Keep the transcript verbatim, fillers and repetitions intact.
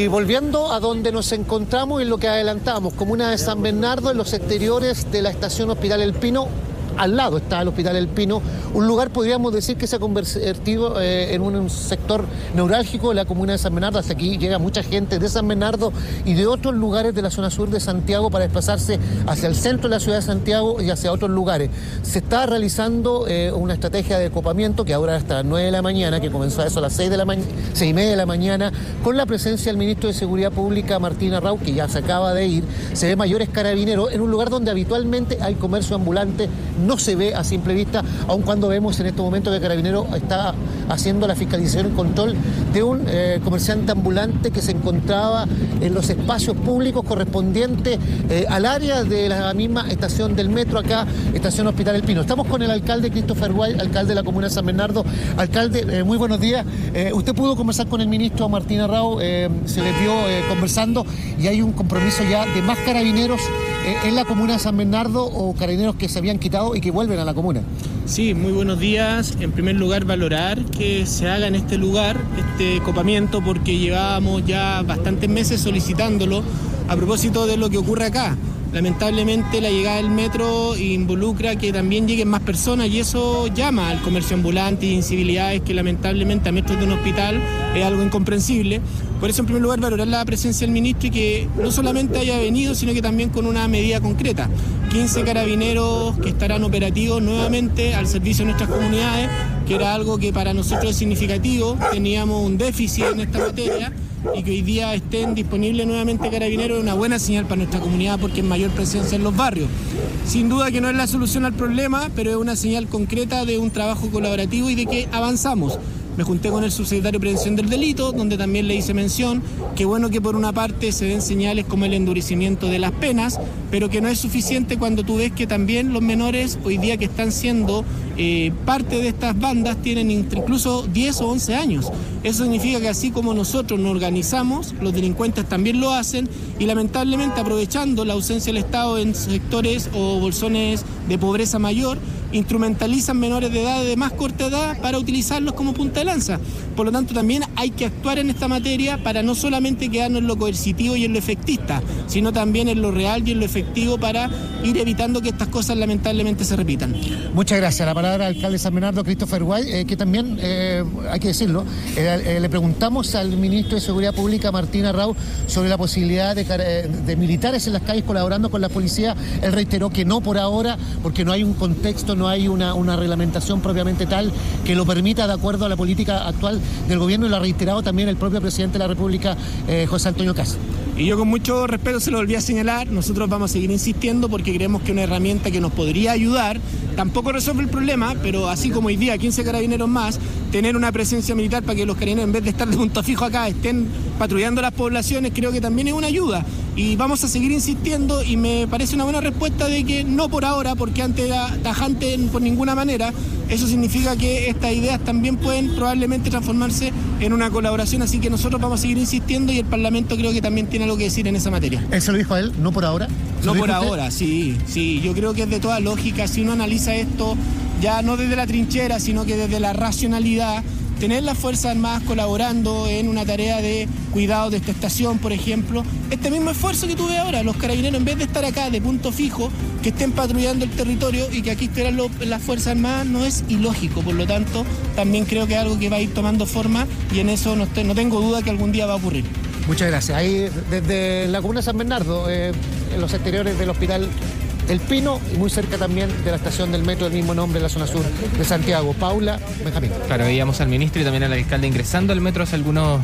volviendo a donde nos encontramos en lo que adelantamos, comuna de San Bernardo, en los exteriores de la estación Hospital El Pino. Al lado está el Hospital El Pino, un lugar podríamos decir que se ha convertido eh, en un sector neurálgico de la comuna de San Bernardo. Hasta aquí llega mucha gente de San Bernardo y de otros lugares de la zona sur de Santiago para desplazarse hacia el centro de la ciudad de Santiago y hacia otros lugares. Se está realizando eh, una estrategia de copamiento que ahora hasta las nueve de la mañana, que comenzó a eso a las seis de la mañana, seis y media de la mañana, con la presencia del ministro de Seguridad Pública, Martín Arrau, que ya se acaba de ir. Se ve mayores carabineros en un lugar donde habitualmente hay comercio ambulante. No se ve a simple vista, aun cuando vemos en este momento que Carabineros está haciendo la fiscalización y control de un eh, comerciante ambulante que se encontraba en los espacios públicos correspondientes eh, al área de la misma estación del metro, acá, estación Hospital El Pino. Estamos con el alcalde Christopher White, alcalde de la comuna de San Bernardo. Alcalde, eh, muy buenos días. Eh, usted pudo conversar con el ministro Martín Arrau, eh, se les vio eh, conversando y hay un compromiso ya de más carabineros eh, en la comuna de San Bernardo, o carabineros que se habían quitado y que vuelven a la comuna. Sí, muy buenos días. En primer lugar, valorar que se haga en este lugar este copamiento, porque llevábamos ya bastantes meses solicitándolo a propósito de lo que ocurre acá. Lamentablemente la llegada del metro involucra que también lleguen más personas y eso llama al comercio ambulante y incivilidades que lamentablemente a metros de un hospital es algo incomprensible. Por eso, en primer lugar, valorar la presencia del ministro y que no solamente haya venido, sino que también con una medida concreta. quince carabineros que estarán operativos nuevamente al servicio de nuestras comunidades, que era algo que para nosotros es significativo. Teníamos un déficit en esta materia y que hoy día estén disponibles nuevamente carabineros es una buena señal para nuestra comunidad, porque es mayor presencia en los barrios. Sin duda que no es la solución al problema, pero es una señal concreta de un trabajo colaborativo y de que avanzamos. Me junté con el subsecretario de Prevención del Delito, donde también le hice mención que bueno que por una parte se den señales como el endurecimiento de las penas, pero que no es suficiente cuando tú ves que también los menores hoy día que están siendo eh, parte de estas bandas tienen incluso diez o once años. Eso significa que así como nosotros nos organizamos, los delincuentes también lo hacen y lamentablemente, aprovechando la ausencia del Estado en sectores o bolsones de pobreza mayor, instrumentalizan menores de edad de más corta edad para utilizarlos como punta de lanza. Por lo tanto, también hay que actuar en esta materia para no solamente quedarnos en lo coercitivo y en lo efectista, sino también en lo real y en lo efectivo para ir evitando que estas cosas lamentablemente se repitan. Muchas gracias. La palabra al alcalde de San Bernardo, Christopher White, eh, que también, eh, hay que decirlo, eh, eh, le preguntamos al ministro de Seguridad Pública, Martín Arrau, sobre la posibilidad de, de militares en las calles colaborando con la policía. Él reiteró que no por ahora, porque no hay un contexto, no hay una, una reglamentación propiamente tal que lo permita de acuerdo a la política actual del gobierno, y lo ha reiterado también el propio presidente de la República, eh, José Antonio Kast. Y yo con mucho respeto se lo volví a señalar, nosotros vamos a seguir insistiendo porque creemos que una herramienta que nos podría ayudar, tampoco resuelve el problema, pero así como hoy día quince carabineros más, tener una presencia militar para que los carabineros, en vez de estar de punto fijo acá, estén patrullando las poblaciones, creo que también es una ayuda. Y vamos a seguir insistiendo y me parece una buena respuesta de que no por ahora, porque antes era tajante por ninguna manera. Eso significa que estas ideas también pueden probablemente transformarse en una colaboración, así que nosotros vamos a seguir insistiendo y el Parlamento creo que también tiene algo que decir en esa materia. ¿Él se lo dijo a él? ¿No por ahora? No por ahora, sí, sí. Yo creo que es de toda lógica. Si uno analiza esto ya no desde la trinchera, sino que desde la racionalidad, tener las Fuerzas Armadas colaborando en una tarea de cuidado de esta estación, por ejemplo, este mismo esfuerzo que tuve ahora, los carabineros, en vez de estar acá de punto fijo, que estén patrullando el territorio y que aquí estén las Fuerzas Armadas, no es ilógico. Por lo tanto, también creo que es algo que va a ir tomando forma y en eso no, te, no tengo duda que algún día va a ocurrir. Muchas gracias. Ahí desde la comuna de San Bernardo, eh, en los exteriores del Hospital El Pino y muy cerca también de la estación del metro del mismo nombre en la zona sur de Santiago. Paula, Benjamín. Claro, veíamos al ministro y también al alcalde ingresando al metro hace algunos